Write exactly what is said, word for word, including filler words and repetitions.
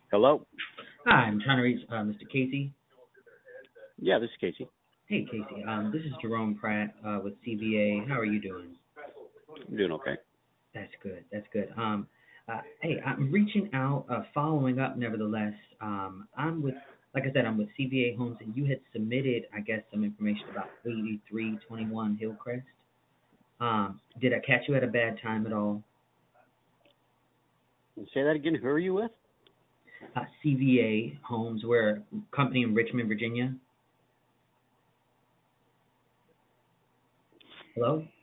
Hello? Hi, I'm trying to reach uh, Mister Casey. Yeah, this is Casey. Hey, Casey. Um, this is Jerome Pratt uh, with C V A. How are you doing? I'm doing okay. That's good. That's good. Um, uh, hey, I'm reaching out, uh, following up. Nevertheless, um, I'm with, like I said, I'm with C V A Homes, and you had submitted, I guess, some information about eighty-three twenty-one Hillcrest. Um, did I catch you at a bad time at all? Say that again. Who are you with? Uh, C V A Homes, we're a company in Richmond, Virginia. Hello.